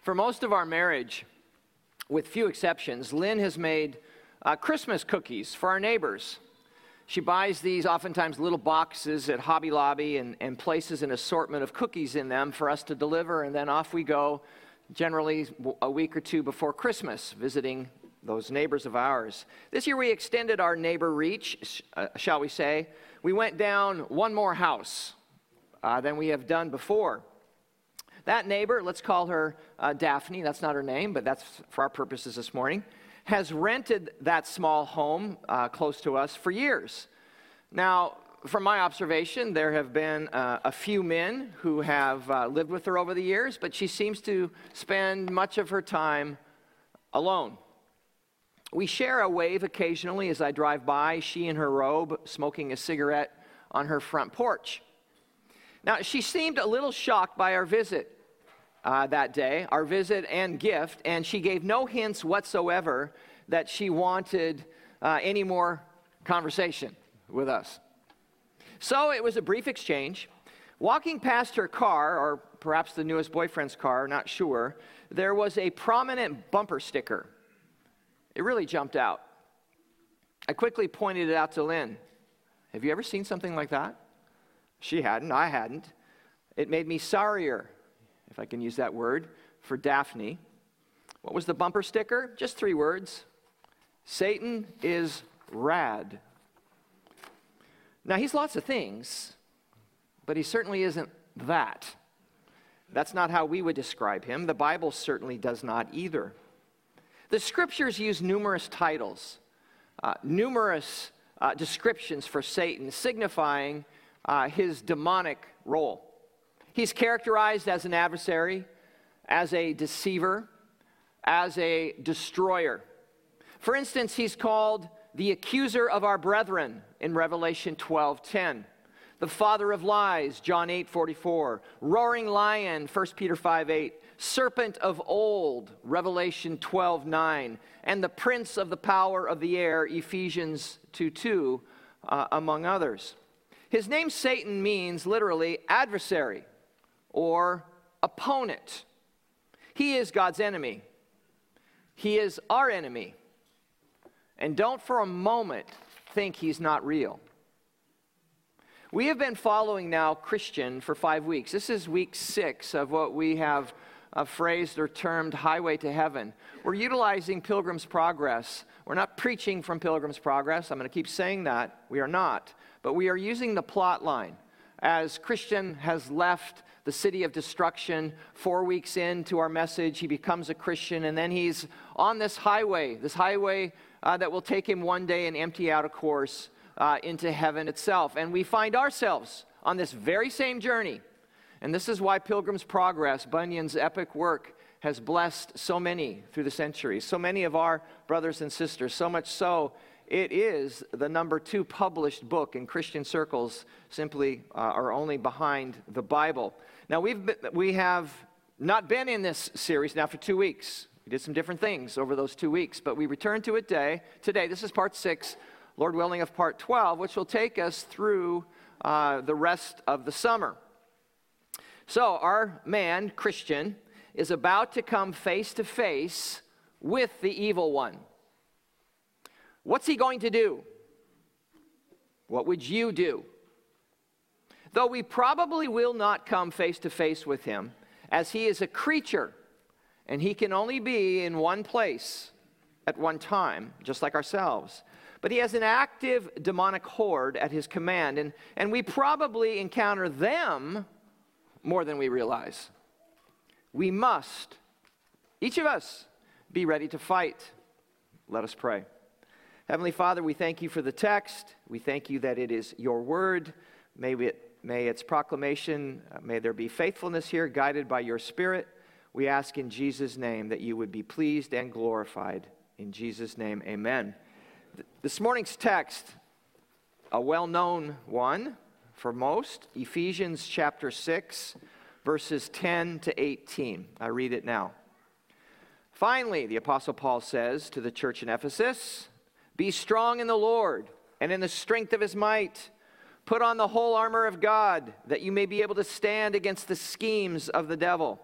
For most of our marriage, with few exceptions, Lynn has made Christmas cookies for our neighbors. She buys these oftentimes little boxes at Hobby Lobby and places an assortment of cookies in them for us to deliver, and then off we go, generally a week or two before Christmas, visiting those neighbors of ours. This year we extended our neighbor reach, shall we say. We went down one more house than we have done before. That neighbor, let's call her Daphne, that's not her name, but that's for our purposes this morning, has rented that small home close to us for years. Now, from my observation, there have been a few men who have lived with her over the years, but she seems to spend much of her time alone. We share a wave occasionally as I drive by, she in her robe, smoking a cigarette on her front porch. Now, she seemed a little shocked by our visit that day, our visit and gift, and she gave no hints whatsoever that she wanted any more conversation with us. So it was a brief exchange. Walking past her car, or perhaps the newest boyfriend's car, not sure, there was a prominent bumper sticker. It really jumped out. I quickly pointed it out to Lynn. Have you ever seen something like that? She hadn't, I hadn't. It made me sorrier, if I can use that word, for Daphne. What was the bumper sticker? Just 3 words. Satan is rad. Now, he's lots of things, but he certainly isn't that. That's not how we would describe him. The Bible certainly does not either. The Scriptures use numerous titles, numerous descriptions for Satan, signifying his demonic role. He's characterized as an adversary, as a deceiver, as a destroyer. For instance, he's called the accuser of our brethren in Revelation 12:10, the father of lies, John 8:44, roaring lion, 1 Peter 5:8, serpent of old, Revelation 12:9, and the prince of the power of the air, Ephesians 2:2, among others. His name Satan means literally adversary or opponent. He is God's enemy. He is our enemy. And don't for a moment think he's not real. We have been following now Christian for 5 weeks. This is week 6 of what we have phrased or termed Highway to Heaven. We're utilizing Pilgrim's Progress. We're not preaching from Pilgrim's Progress. I'm going to keep saying that. We are not. But we are using the plot line. As Christian has left the city of destruction 4 weeks into our message, he becomes a Christian, and then he's on this highway that will take him one day and empty out a course into heaven itself. And we find ourselves on this very same journey. And this is why Pilgrim's Progress, Bunyan's epic work, has blessed so many through the centuries, so many of our brothers and sisters, so much so it is the number 2 published book in Christian circles, simply or only behind the Bible. Now, we have not been in this series now for 2 weeks. We did some different things over those 2 weeks, but we return to it today. This is part 6, Lord willing, of part 12, which will take us through the rest of the summer. So our man, Christian, is about to come face to face with the evil one. What's he going to do? What would you do? Though we probably will not come face to face with him, as he is a creature, and he can only be in one place at one time, just like ourselves. But he has an active demonic horde at his command, and we probably encounter them more than we realize. We must, each of us, be ready to fight. Let us pray. Heavenly Father, we thank you for the text. We thank you that it is your word. May its proclamation, may there be faithfulness here, guided by your Spirit. We ask in Jesus' name that you would be pleased and glorified. In Jesus' name, amen. This morning's text, a well-known one for most, Ephesians chapter 6, verses 10 to 18. I read it now. Finally, the Apostle Paul says to the church in Ephesus, "Be strong in the Lord and in the strength of his might. Put on the whole armor of God, that you may be able to stand against the schemes of the devil.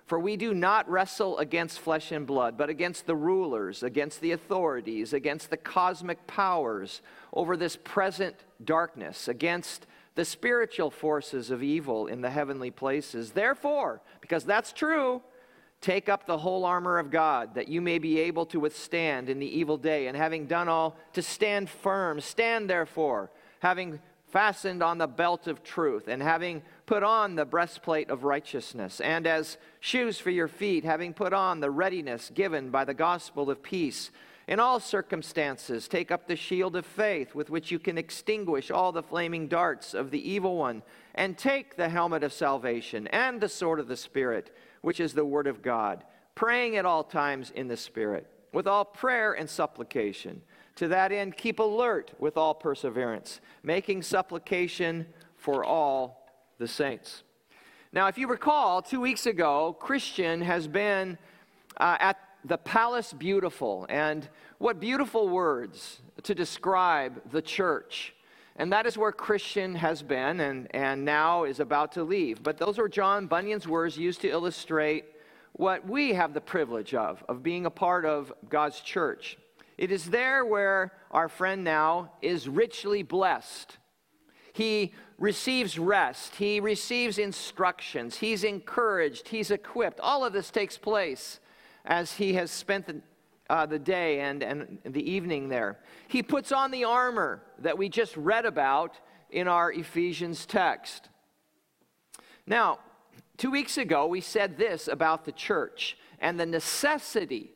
For we do not wrestle against flesh and blood, but against the rulers, against the authorities, against the cosmic powers over this present darkness, against the spiritual forces of evil in the heavenly places. Therefore, because that's true, take up the whole armor of God, that you may be able to withstand in the evil day, and having done all, to stand firm. Stand therefore, having fastened on the belt of truth, and having put on the breastplate of righteousness, and as shoes for your feet, having put on the readiness given by the gospel of peace. In all circumstances, take up the shield of faith, with which you can extinguish all the flaming darts of the evil one, and take the helmet of salvation and the sword of the Spirit, which is the word of God, praying at all times in the Spirit, with all prayer and supplication. To that end, keep alert with all perseverance, making supplication for all the saints. Now, if you recall, 2 weeks ago, Christian has been at the Palace Beautiful, and what beautiful words to describe the church. And that is where Christian has been and now is about to leave. But those are John Bunyan's words used to illustrate what we have the privilege of being a part of God's church. It is there where our friend now is richly blessed. He receives rest. He receives instructions. He's encouraged. He's equipped. All of this takes place as he has spent the day and the evening there. He puts on the armor that we just read about in our Ephesians text. Now, 2 weeks ago, we said this about the church and the necessity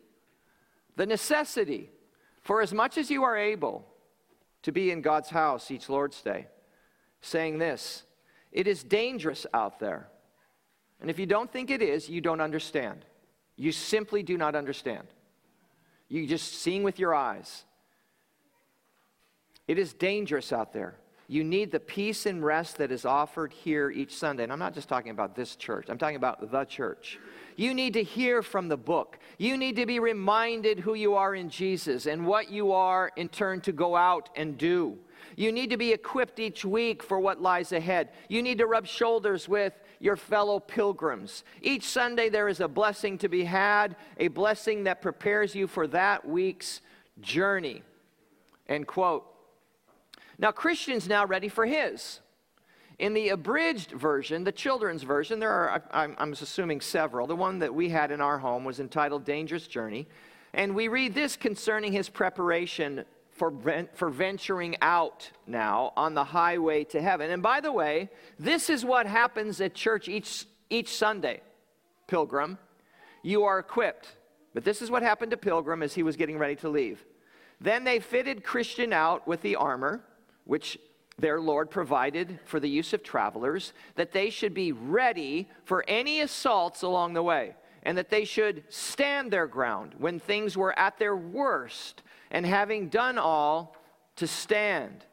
for as much as you are able to be in God's house each Lord's Day, saying this: it is dangerous out there. And if you don't think it is, you don't understand. You simply do not understand. You just seeing with your eyes. It is dangerous out there. You need the peace and rest that is offered here each Sunday. And I'm not just talking about this church. I'm talking about the church. You need to hear from the book. You need to be reminded who you are in Jesus and what you are in turn to go out and do. You need to be equipped each week for what lies ahead. You need to rub shoulders with your fellow pilgrims. Each Sunday there is a blessing to be had, a blessing that prepares you for that week's journey. End quote. Now, Christian's now ready for his. In the abridged version, the children's version, there are, I'm assuming, several. The one that we had in our home was entitled Dangerous Journey. And we read this concerning his preparation for venturing out now on the highway to heaven. And by the way, this is what happens at church each Sunday. Pilgrim, you are equipped. But this is what happened to Pilgrim as he was getting ready to leave. Then they fitted Christian out with the armor, which their Lord provided for the use of travelers, that they should be ready for any assaults along the way, and that they should stand their ground when things were at their worst, and having done all, to stand.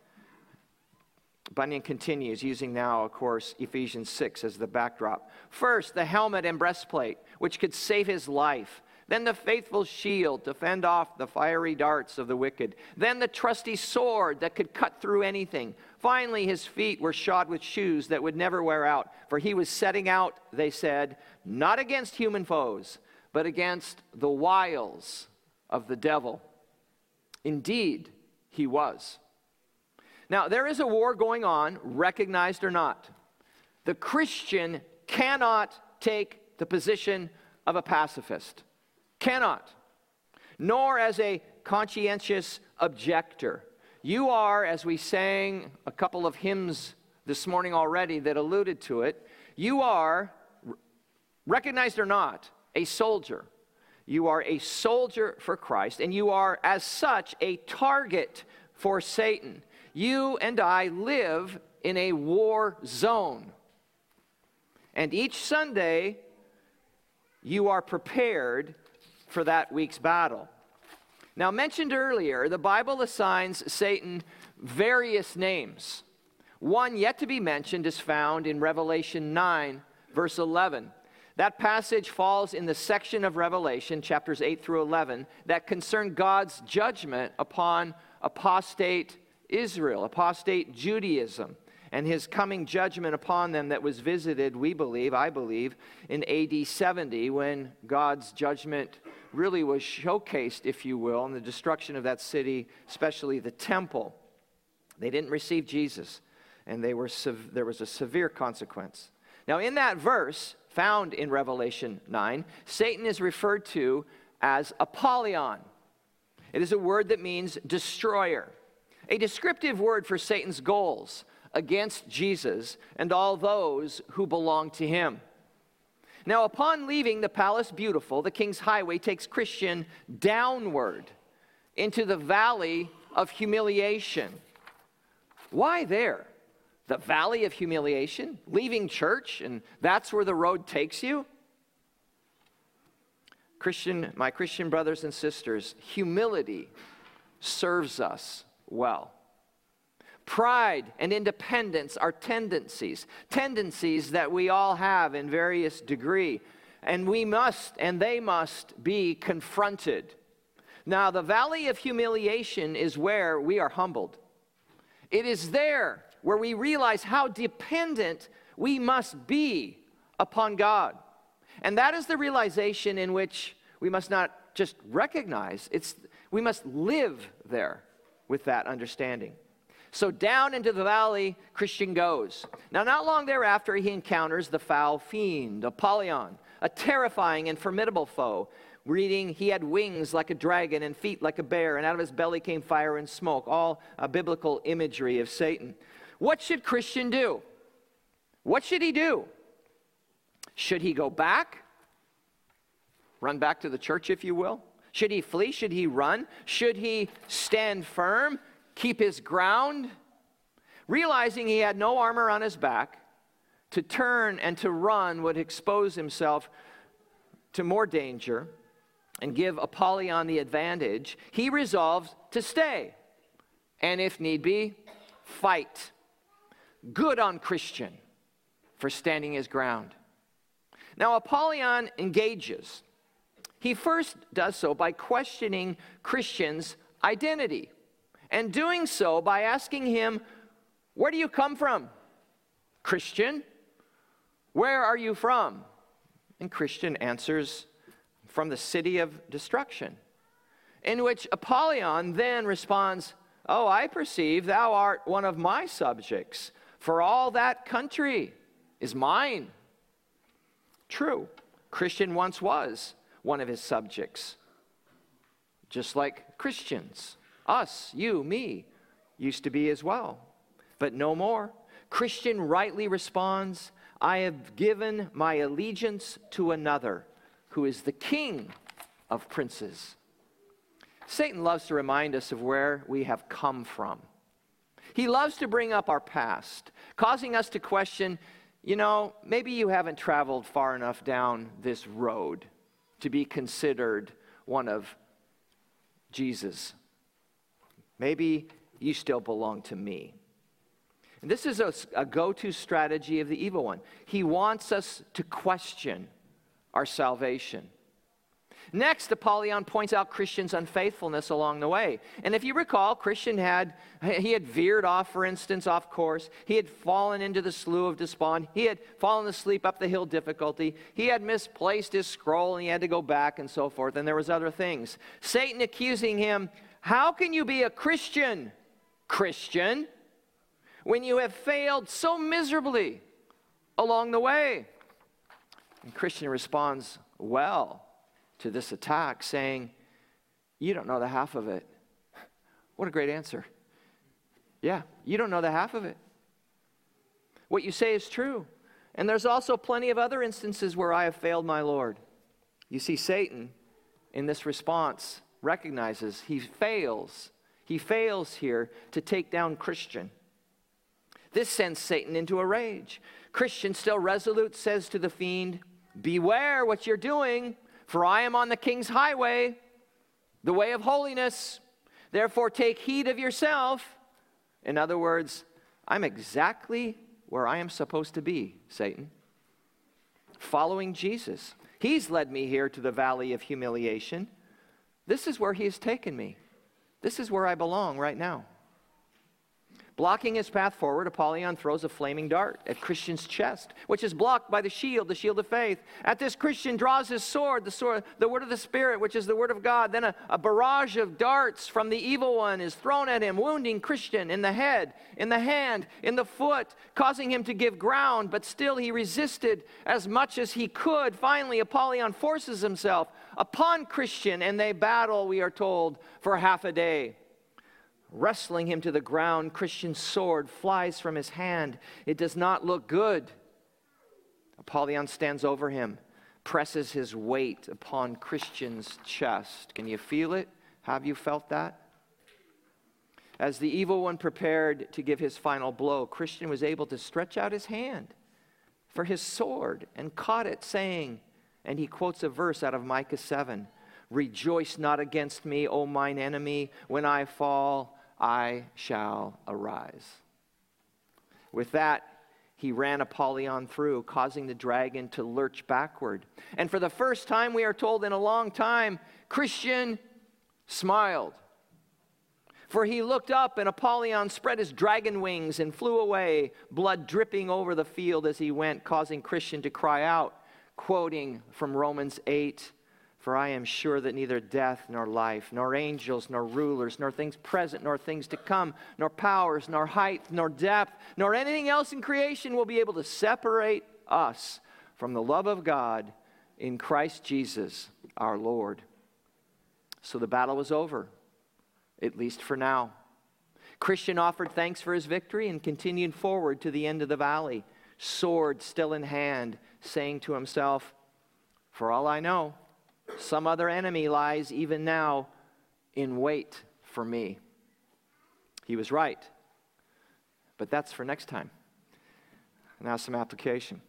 Bunyan continues, using now, of course, Ephesians 6 as the backdrop. First, the helmet and breastplate, which could save his life. Then the faithful shield to fend off the fiery darts of the wicked. Then the trusty sword that could cut through anything. Finally, his feet were shod with shoes that would never wear out. For he was setting out, they said, not against human foes, but against the wiles of the devil. Indeed, he was. Now, there is a war going on, recognized or not. The Christian cannot take the position of a pacifist. Cannot. Nor as a conscientious objector. You are, as we sang a couple of hymns this morning already that alluded to it, you are, recognized or not, a soldier. You are a soldier for Christ, and you are, as such, a target for Satan. You and I live in a war zone. And each Sunday, you are prepared for that week's battle. Now, mentioned earlier, the Bible assigns Satan various names. One yet to be mentioned is found in Revelation 9, verse 11. That passage falls in the section of Revelation, chapters 8 through 11, that concern God's judgment upon apostate Israel, apostate Judaism. and his coming judgment upon them that was visited, I believe, in AD 70, when God's judgment really was showcased, if you will, in the destruction of that city, especially the temple. They didn't receive Jesus, and there was a severe consequence. Now, in that verse found in Revelation 9, Satan is referred to as Apollyon. It is a word that means destroyer, a descriptive word for Satan's goals against Jesus and all those who belong to him. Now, upon leaving the Palace Beautiful, the King's Highway takes Christian downward into the valley of humiliation. Why there? The valley of humiliation? Leaving church, and that's where the road takes you? My Christian brothers and sisters, humility serves us well. Pride and independence are tendencies that we all have in various degree, and they must be confronted. Now, the valley of humiliation is where we are humbled. It is there where we realize how dependent we must be upon God. And that is the realization in which we must not just recognize, we must live there with that understanding. So down into the valley, Christian goes. Now, not long thereafter, he encounters the foul fiend, Apollyon, a terrifying and formidable foe. Reading, he had wings like a dragon and feet like a bear, and out of his belly came fire and smoke, all a biblical imagery of Satan. What should Christian do? What should he do? Should he go back? Run back to the church, if you will? Should he flee? Should he run? Should he stand firm? Keep his ground? Realizing he had no armor on his back, to turn and to run would expose himself to more danger and give Apollyon the advantage. He resolved to stay and, if need be, fight. Good on Christian for standing his ground. Now, Apollyon engages. He first does so by questioning Christian's identity, and doing so by asking him, "Where do you come from, Christian? Where are you from?" And Christian answers, "From the city of destruction." In which Apollyon then responds, "Oh, I perceive thou art one of my subjects, for all that country is mine." True, Christian once was one of his subjects, just like Christians, us, you, me, used to be as well, but no more. Christian rightly responds, "I have given my allegiance to another, who is the King of princes." Satan loves to remind us of where we have come from. He loves to bring up our past, causing us to question, maybe you haven't traveled far enough down this road to be considered one of Jesus. Maybe you still belong to me. And this is a go-to strategy of the evil one. He wants us to question our salvation. Next, Apollyon points out Christian's unfaithfulness along the way. And if you recall, Christian had veered off, for instance, off course. He had fallen into the slough of despond. He had fallen asleep up the hill difficulty. He had misplaced his scroll and he had to go back and so forth. And there was other things. Satan accusing him, "How can you be a Christian, when you have failed so miserably along the way?" And Christian responds well to this attack, saying, "You don't know the half of it." What a great answer. Yeah, you don't know the half of it. What you say is true. And there's also plenty of other instances where I have failed my Lord. You see, Satan, in this response, recognizes he fails. He fails here to take down Christian. This sends Satan into a rage. Christian, still resolute, says to the fiend, "Beware what you're doing, for I am on the King's highway, the way of holiness. Therefore take heed of yourself." In other words, I'm exactly where I am supposed to be, Satan. Following Jesus. He's led me here to the valley of humiliation. This is where he has taken me. This is where I belong right now. Blocking his path forward, Apollyon throws a flaming dart at Christian's chest, which is blocked by the shield of faith. At this, Christian draws his sword, the word of the Spirit, which is the word of God. Then a barrage of darts from the evil one is thrown at him, wounding Christian in the head, in the hand, in the foot, causing him to give ground, but still he resisted as much as he could. Finally, Apollyon forces himself upon Christian, and they battle, we are told, for half a day. Wrestling him to the ground, Christian's sword flies from his hand. It does not look good. Apollyon stands over him, presses his weight upon Christian's chest. Can you feel it? Have you felt that? As the evil one prepared to give his final blow, Christian was able to stretch out his hand for his sword and caught it, saying, and he quotes a verse out of Micah 7, "Rejoice not against me, O mine enemy. When I fall, I shall arise." With that, he ran Apollyon through, causing the dragon to lurch backward. And for the first time, we are told in a long time, Christian smiled. For he looked up, and Apollyon spread his dragon wings and flew away, blood dripping over the field as he went, causing Christian to cry out, quoting from Romans 8, "For I am sure that neither death nor life, nor angels, nor rulers, nor things present, nor things to come, nor powers, nor height, nor depth, nor anything else in creation will be able to separate us from the love of God in Christ Jesus our Lord." So the battle was over, at least for now. Christian offered thanks for his victory and continued forward to the end of the valley, sword still in hand, saying to himself, "For all I know, some other enemy lies even now in wait for me." He was right, but that's for next time. Now some application.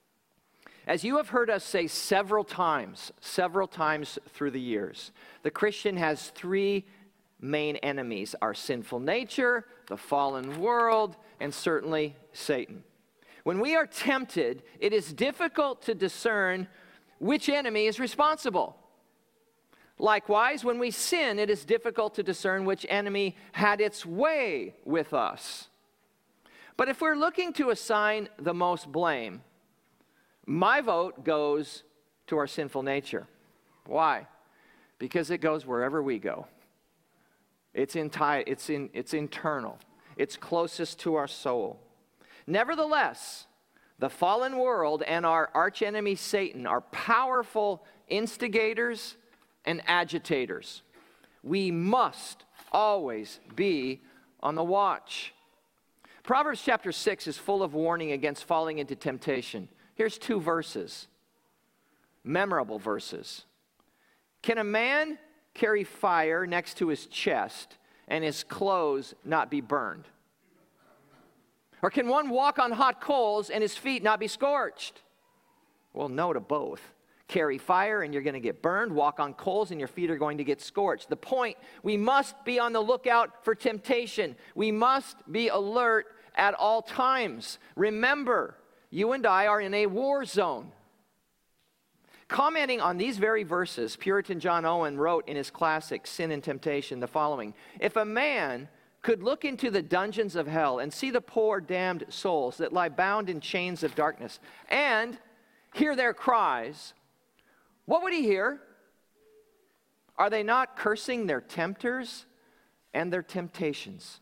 As you have heard us say several times through the years, the Christian has three main enemies: our sinful nature, the fallen world, and certainly Satan. When we are tempted, it is difficult to discern which enemy is responsible. Likewise, when we sin, it is difficult to discern which enemy had its way with us. But if we're looking to assign the most blame, my vote goes to our sinful nature. Why? Because it goes wherever we go. It's internal. It's closest to our soul. Nevertheless, the fallen world and our archenemy Satan are powerful instigators and agitators. We must always be on the watch. Proverbs chapter 6 is full of warning against falling into temptation. Here's two verses, memorable verses. Can a man carry fire next to his chest and his clothes not be burned? Or can one walk on hot coals and his feet not be scorched? Well, no to both. Carry fire and you're going to get burned. Walk on coals and your feet are going to get scorched. The point, we must be on the lookout for temptation. We must be alert at all times. Remember, you and I are in a war zone. Commenting on these very verses, Puritan John Owen wrote in his classic, Sin and Temptation, the following: "If a man could look into the dungeons of hell and see the poor damned souls that lie bound in chains of darkness and hear their cries, what would he hear? Are they not cursing their tempters and their temptations?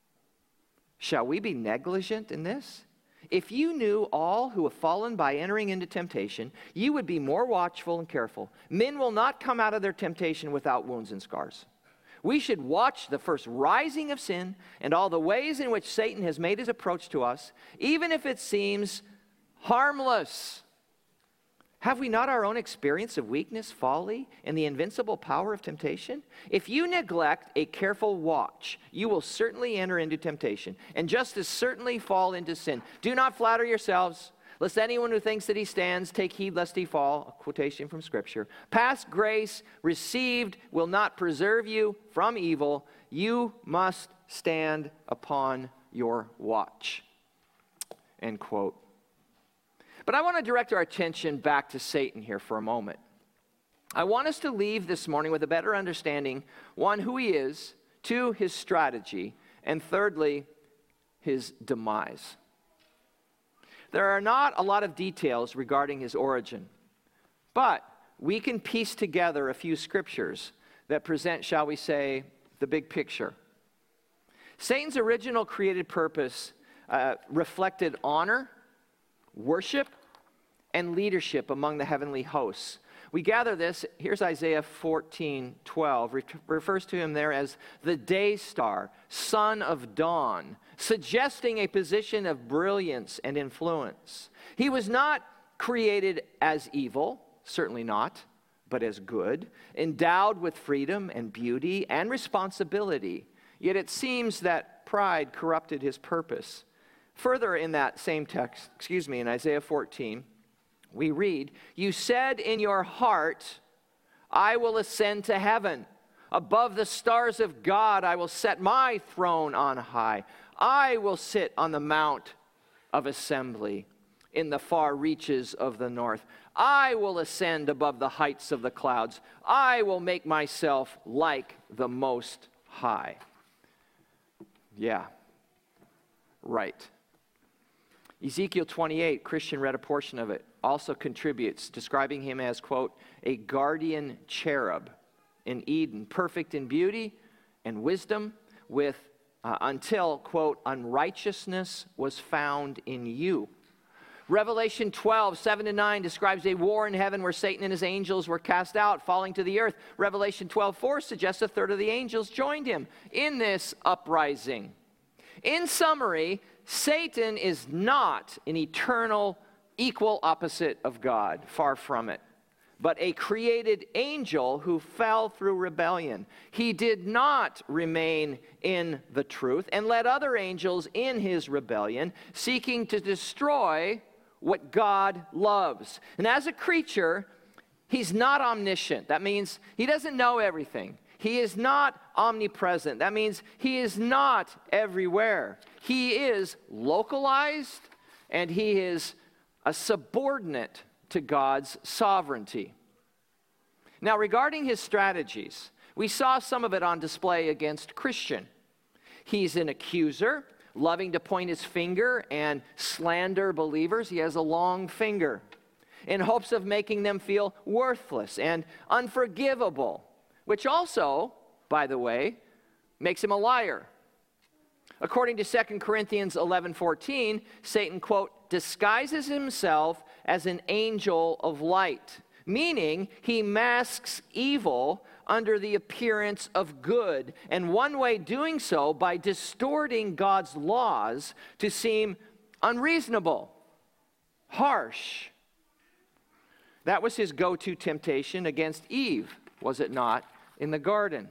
Shall we be negligent in this? If you knew all who have fallen by entering into temptation, you would be more watchful and careful. Men will not come out of their temptation without wounds and scars. We should watch the first rising of sin and all the ways in which Satan has made his approach to us, even if it seems harmless. Have we not our own experience of weakness, folly, and the invincible power of temptation? If you neglect a careful watch, you will certainly enter into temptation, and just as certainly fall into sin. Do not flatter yourselves, lest anyone who thinks that he stands take heed lest he fall." A quotation from Scripture. "Past grace received will not preserve you from evil. You must stand upon your watch." End quote. But I want to direct our attention back to Satan here for a moment. I want us to leave this morning with a better understanding, one, who he is, two, his strategy, and thirdly, his demise. There are not a lot of details regarding his origin, but we can piece together a few scriptures that present, shall we say, the big picture. Satan's original created purpose reflected honor, worship, and leadership among the heavenly hosts. We gather this, here's Isaiah 14:12, refers to him there as the day star, son of dawn, suggesting a position of brilliance and influence. He was not created as evil, certainly not, but as good, endowed with freedom and beauty and responsibility. Yet it seems that pride corrupted his purpose. Further in that same text, in Isaiah 14, we read, "You said in your heart, I will ascend to heaven. Above the stars of God, I will set my throne on high. I will sit on the mount of assembly in the far reaches of the north. I will ascend above the heights of the clouds. I will make myself like the Most High." Yeah, right. Ezekiel 28, Christian read a portion of it, also contributes, describing him as, quote, a guardian cherub in Eden, perfect in beauty and wisdom, with until, quote, unrighteousness was found in you. Revelation 12, 7-9 describes a war in heaven where Satan and his angels were cast out, falling to the earth. Revelation 12:4 suggests a third of the angels joined him in this uprising. In summary, Satan is not an eternal equal opposite of God, far from it, but a created angel who fell through rebellion. He did not remain in the truth and led other angels in his rebellion, seeking to destroy what God loves. And as a creature, he's not omniscient. That means he doesn't know everything. He is not omnipresent. That means he is not everywhere. He is localized, and he is a subordinate to God's sovereignty. Now, regarding his strategies, we saw some of it on display against Christian. He's an accuser, loving to point his finger and slander believers. He has a long finger in hopes of making them feel worthless and unforgivable, which also, by the way, makes him a liar. According to 2 Corinthians 11:14, Satan, quote, disguises himself as an angel of light, meaning he masks evil under the appearance of good, and one way doing so by distorting God's laws to seem unreasonable, harsh. That was his go-to temptation against Eve, was it not, in the garden?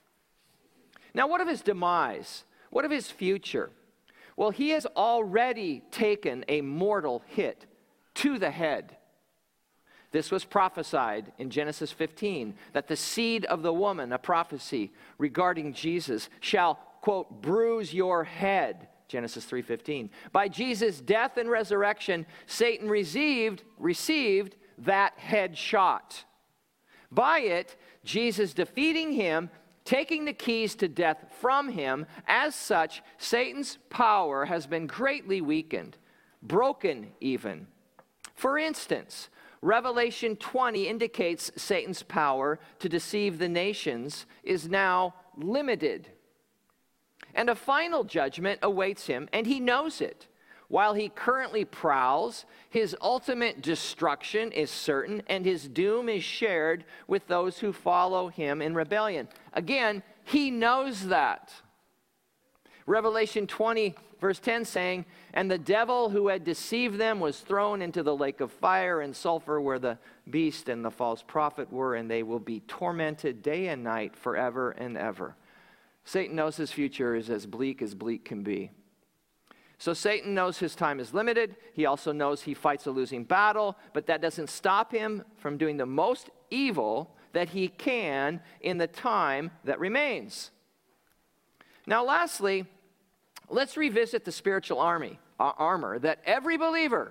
Now, what of his demise? What of his future? Well, he has already taken a mortal hit to the head. This was prophesied in Genesis 15, that the seed of the woman, a prophecy regarding Jesus, shall, quote, bruise your head, Genesis 3:15. By Jesus' death and resurrection, Satan received that head shot. By it, Jesus defeating him, taking the keys to death from him. As such, Satan's power has been greatly weakened, broken even. For instance, Revelation 20 indicates Satan's power to deceive the nations is now limited. And a final judgment awaits him, and he knows it. While he currently prowls, his ultimate destruction is certain, and his doom is shared with those who follow him in rebellion. Again, he knows that. Revelation 20, verse 10 saying, and the devil who had deceived them was thrown into the lake of fire and sulfur where the beast and the false prophet were, and they will be tormented day and night forever and ever. Satan knows his future is as bleak can be. So Satan knows his time is limited. He also knows he fights a losing battle, but that doesn't stop him from doing the most evil that he can in the time that remains. Now, lastly, let's revisit the spiritual armor that every believer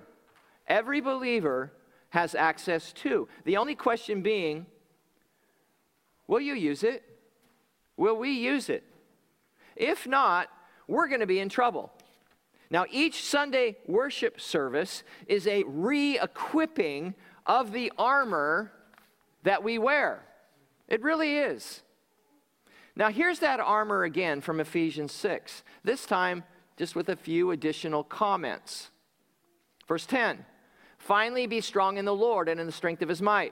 has access to. The only question being, will you use it? Will we use it? If not, we're going to be in trouble. Now, each Sunday worship service is a re-equipping of the armor that we wear. It really is. Now, here's that armor again from Ephesians 6. This time, just with a few additional comments. Verse 10, finally be strong in the Lord and in the strength of his might.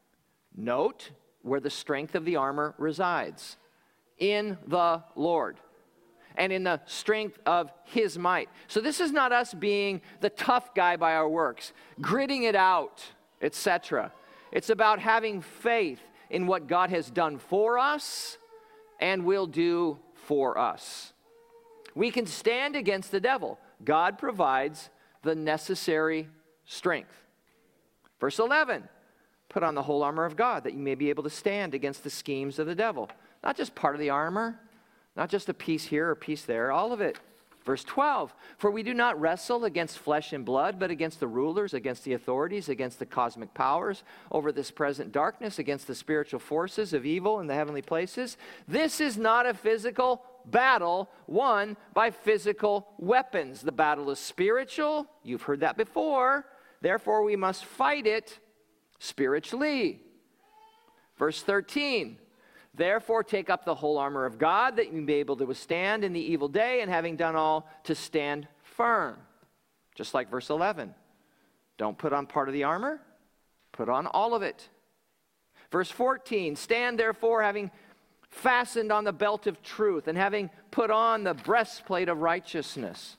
Note where the strength of the armor resides. In the Lord. And in the strength of his might. So this is not us being the tough guy by our works, gritting it out, etc. It's about having faith in what God has done for us and will do for us. We can stand against the devil. God provides the necessary strength. Verse 11, put on the whole armor of God that you may be able to stand against the schemes of the devil. Not just part of the armor, not just a piece here or a piece there, all of it. Verse 12, for we do not wrestle against flesh and blood, but against the rulers, against the authorities, against the cosmic powers, over this present darkness, against the spiritual forces of evil in the heavenly places. This is not a physical battle won by physical weapons. The battle is spiritual. You've heard that before. Therefore, we must fight it spiritually. Verse 13, therefore, take up the whole armor of God, that you may be able to withstand in the evil day, and having done all, to stand firm. Just like verse 11. Don't put on part of the armor, put on all of it. Verse 14, stand therefore, having fastened on the belt of truth, and having put on the breastplate of righteousness.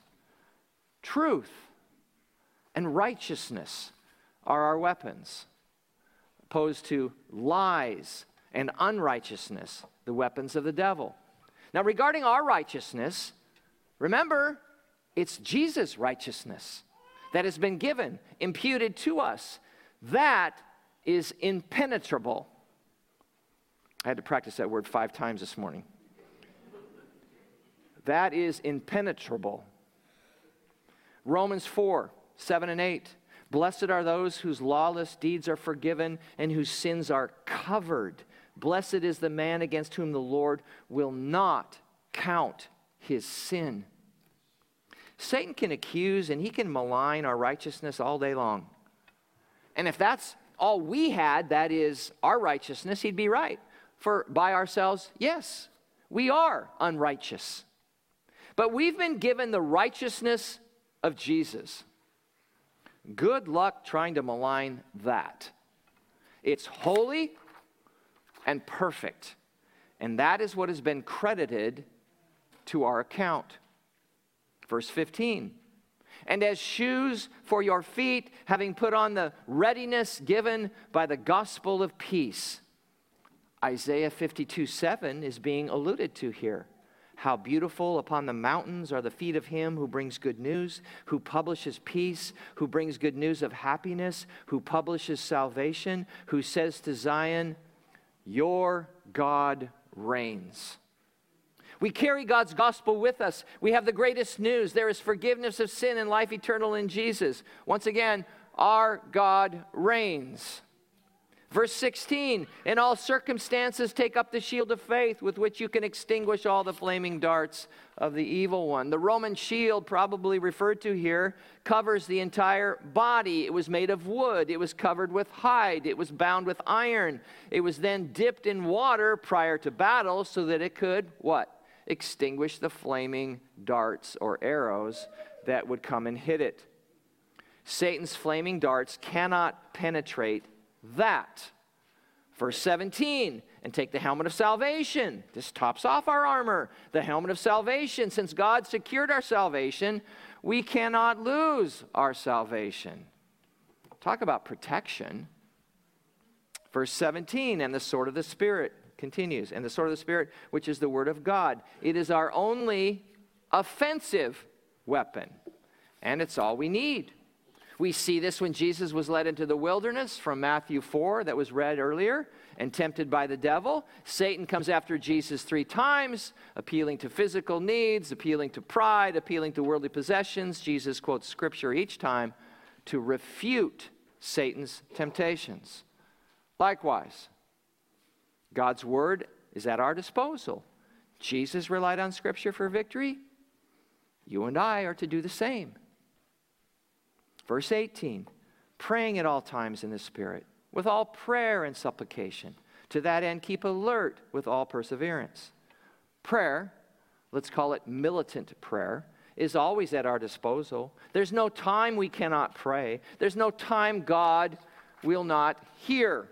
Truth and righteousness are our weapons, opposed to lies and unrighteousness, the weapons of the devil. Now, regarding our righteousness, remember, it's Jesus' righteousness that has been given, imputed to us. That is impenetrable. I had to practice that word 5 times this morning. That is impenetrable. Romans 4, 7 and 8. Blessed are those whose lawless deeds are forgiven and whose sins are covered. Blessed is the man against whom the Lord will not count his sin. Satan can accuse and he can malign our righteousness all day long. And if that's all we had, that is our righteousness, he'd be right. For by ourselves, yes, we are unrighteous. But we've been given the righteousness of Jesus. Good luck trying to malign that. It's holy and perfect. And that is what has been credited to our account. Verse 15. And as shoes for your feet, having put on the readiness given by the gospel of peace. Isaiah 52:7 is being alluded to here. How beautiful upon the mountains are the feet of him who brings good news, who publishes peace, who brings good news of happiness, who publishes salvation, who says to Zion, your God reigns. We carry God's gospel with us. We have the greatest news. There is forgiveness of sin and life eternal in Jesus. Once again, our God reigns. Verse 16, in all circumstances take up the shield of faith with which you can extinguish all the flaming darts of the evil one. The Roman shield, probably referred to here, covers the entire body. It was made of wood. It was covered with hide. It was bound with iron. It was then dipped in water prior to battle so that it could, what? Extinguish the flaming darts or arrows that would come and hit it. Satan's flaming darts cannot penetrate that. Verse 17, and take the helmet of salvation. This tops off our armor. The helmet of salvation. Since God secured our salvation, we cannot lose our salvation. Talk about protection. Verse 17, and the sword of the Spirit continues. And the sword of the Spirit, which is the word of God. It is our only offensive weapon. And it's all we need. We see this when Jesus was led into the wilderness from Matthew 4 that was read earlier and tempted by the devil. Satan comes after Jesus 3 times, appealing to physical needs, appealing to pride, appealing to worldly possessions. Jesus quotes scripture each time to refute Satan's temptations. Likewise, God's word is at our disposal. Jesus relied on scripture for victory. you and I are to do the same. Verse 18, praying at all times in the Spirit, with all prayer and supplication. To that end, keep alert with all perseverance. Prayer, let's call it militant prayer, is always at our disposal. There's no time we cannot pray. There's no time God will not hear.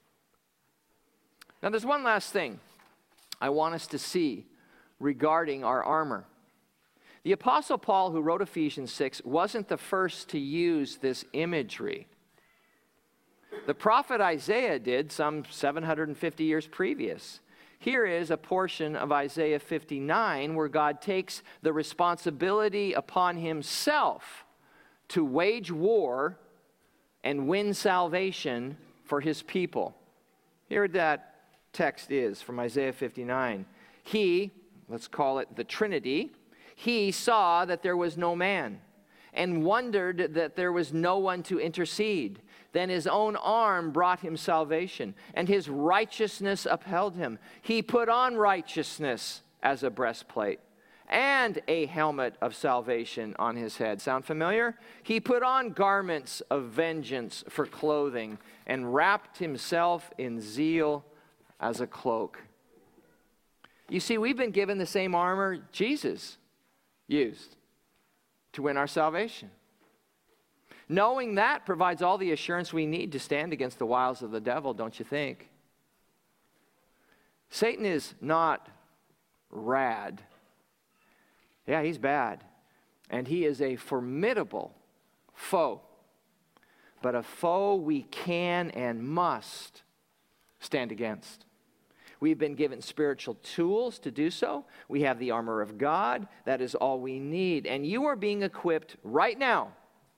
Now, there's one last thing I want us to see regarding our armor. The Apostle Paul, who wrote Ephesians 6, wasn't the first to use this imagery. The prophet Isaiah did some 750 years previous. Here is a portion of Isaiah 59 where God takes the responsibility upon himself to wage war and win salvation for his people. Here that text is from Isaiah 59. He, let's call it the Trinity, he saw that there was no man and wondered that there was no one to intercede. Then his own arm brought him salvation, and his righteousness upheld him. He put on righteousness as a breastplate and a helmet of salvation on his head. Sound familiar? He put on garments of vengeance for clothing and wrapped himself in zeal as a cloak. You see, we've been given the same armor Jesus used to win our salvation. Knowing that provides all the assurance we need to stand against the wiles of the devil, don't you think? Satan is not rad. Yeah, he's bad. And he is a formidable foe. But a foe we can and must stand against. We've been given spiritual tools to do so. We have the armor of God. That is all we need. And you are being equipped right now,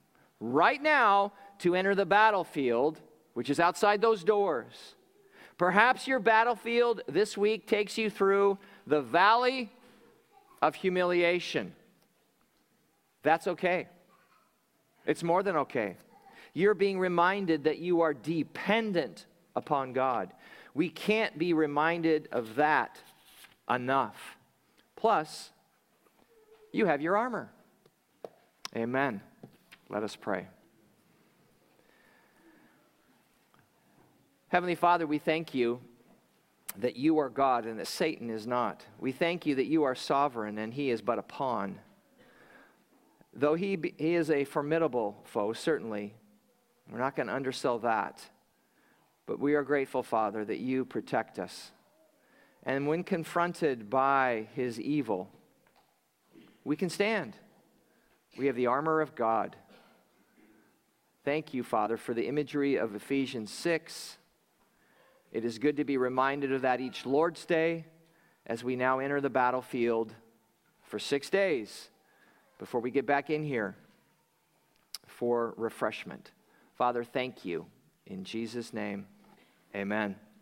to enter the battlefield, which is outside those doors. Perhaps your battlefield this week takes you through the valley of humiliation. That's okay. It's more than okay. You're being reminded that you are dependent upon God. We can't be reminded of that enough. Plus, you have your armor. Amen. Let us pray. Heavenly Father, we thank you that you are God and that Satan is not. We thank you that you are sovereign and he is but a pawn. Though he is a formidable foe, certainly, we're not going to undersell that. But we are grateful, Father, that you protect us. And when confronted by his evil, we can stand. We have the armor of God. Thank you, Father, for the imagery of Ephesians 6. It is good to be reminded of that each Lord's Day as we now enter the battlefield for 6 days before we get back in here for refreshment. Father, thank you. In Jesus' name, amen.